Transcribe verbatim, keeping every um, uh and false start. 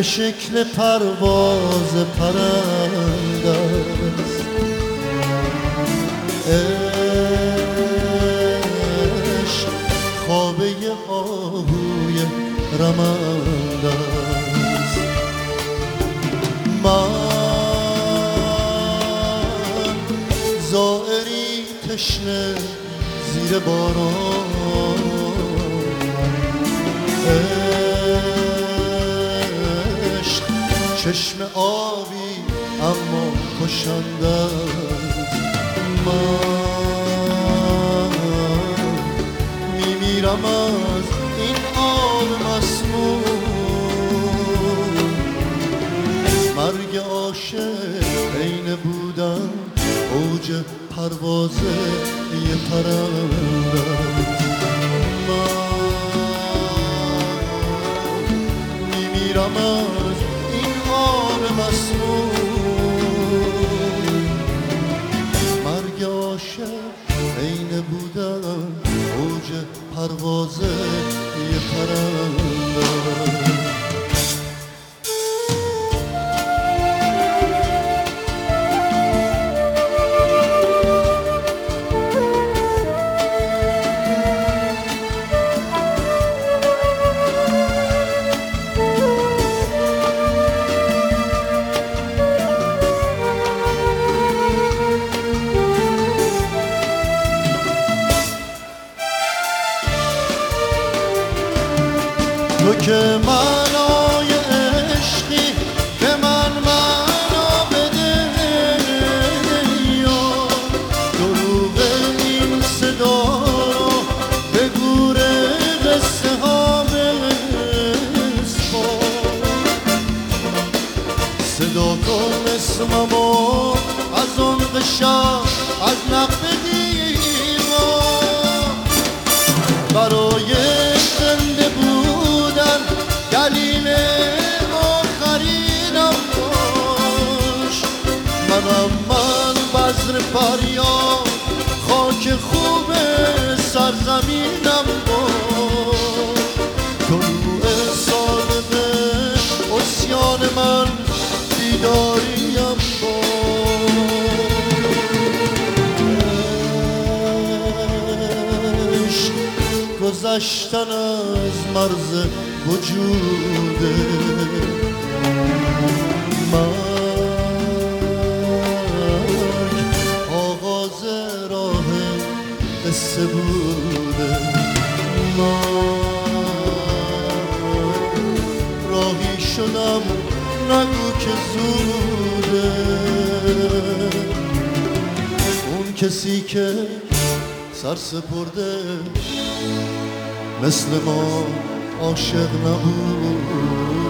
به شکل پرواز پرنده است. عشق خوابه آهوی رمنده است. من زائری تشنه زیر باران، عشق چشم آبی اما کشنده است. من میمیرم از این آب مسموم، مرگ عاشق عین بودن اوج پرواز یه پرنده است. من میمیرم از این آب مسموم، مرگ عاشق عین بودن اوج پرواز یه پرنده است. تو که معنای عشقی به من معنا بده، یا دروغ این صدا رو به گور قصه ها بسپار. صدا کن اسممو از عمق شب، از نقب دیوار، برای زنده بودن دلیل آخرینم باش. منم من بذر فریاد، خاک خوب سرزمینم باش. طلوع صادقه عصیان من دیداریم باش. گذشتن از مرز وجوده، مرگ آغاز راه قصه بوده. من راهی شدم نگو که زوده. اون کسی که سر سپرده مثل ما عاشق نبود.